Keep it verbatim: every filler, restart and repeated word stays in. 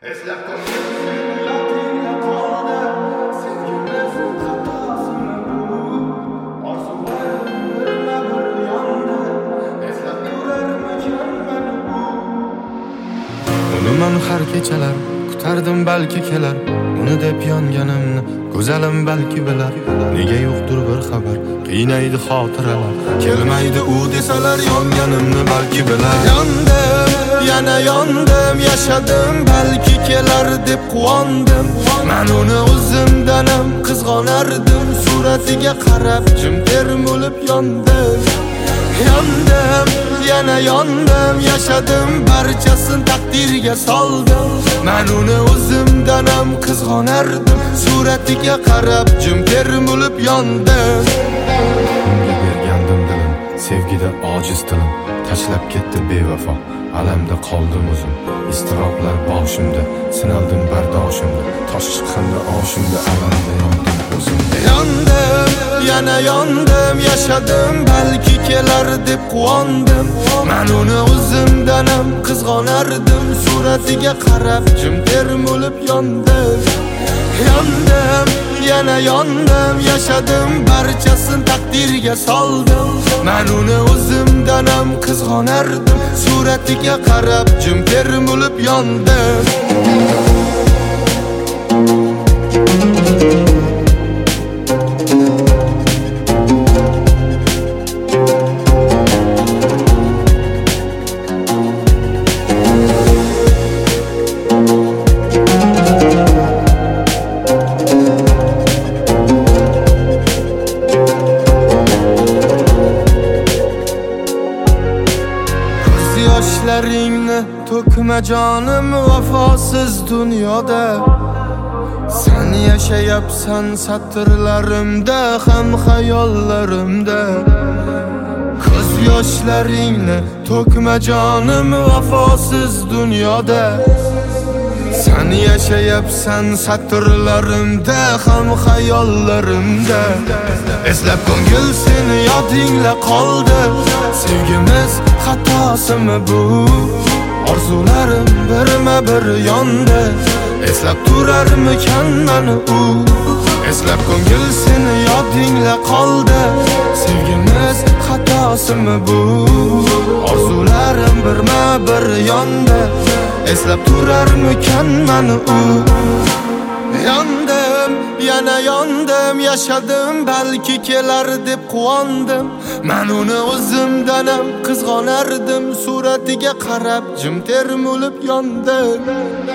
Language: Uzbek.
Eslab qo'yganingga qoldi, sevgimiz xatosimi bu? Orzularima bir yondi, eslab turarmikan meni bu? Uni men har kechalar kutardim, balki kelar. Uni deb yonganimni go'zalim balki bilar. Nega yo'qdir bir xabar, qiynaydi xotiralar. Kelmaydi u desalar, yonganimni balki bilar. Yondim, yana yondim, yashadim, balki kelar deb quvondim. Men uni o'zimdan ham qizg'onardim, suratiga qarab jim termulib yondim. Yondim, yana yondim, yashadim, barchasin taqdirga soldim. Men uni o'zimdan ham qizg'onardim, suratiga qarab jim termulib yondim. Unga bergandim dilim, sevgida ojiz tilim, tashlab ketdi bevafo, alamda qoldim o'zim. Istiroblar boshimda, sinaldim bardoshimda, tosh chiqqanda oshimda, alamda yondim o'zimda. Yondim, yana yondim, yashadim, balki kelar deb quvondim. Men uni o'zimdan ham qizg'onardim, suratiga qarab jim termulib yondim. Yondim, yana yondim, yashadim, barchasin taqdirga soldim. Men uni o'zimdan ham qizg'onardim, suratiga qarab jim termulib yondim. Yoshlaringni to'kma jonim vafosiz dunyoda. Sen yashayapsan satrlarimda ham xayollarimda. Ko'z yoshlaringni to'kma jonim vafosiz dunyoda. Sen yashayapsan satrlarimda ham xayollarimda. Eslab ko'ngil seni yodingla qoldi, sevgimiz xatosimi bu? Orzularim birma bir yondi, eslab turarmikan meni u? Eslab ko'ngil seni yodingla qoldi, sevgimiz xatosimi bu? Orzularim birma bir yondi, eslab turarmikan meni u? Yondim, yana yondim, yashadim, balki kelar deb quvondim. Men uni o'zimdan ham qizg'onardim, suratiga qarab jim termulib yondim.